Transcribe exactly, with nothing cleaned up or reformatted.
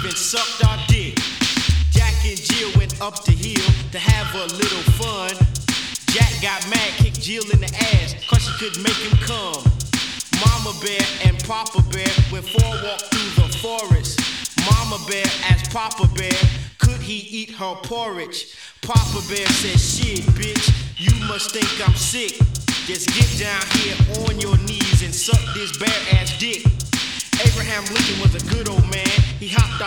even sucked our dick. Jack and Jill went up the hill to have a little fun. Jack got mad, kicked Jill in the ass, cause she couldn't make him come. Mama Bear and Papa Bear went for a walk through the forest. Mama Bear asked Papa Bear, could he eat her porridge? Papa Bear said, shit, bitch, you must think I'm sick. Just get down here on your knees and suck this bare ass dick. Abraham Lincoln was a good old man. He hopped out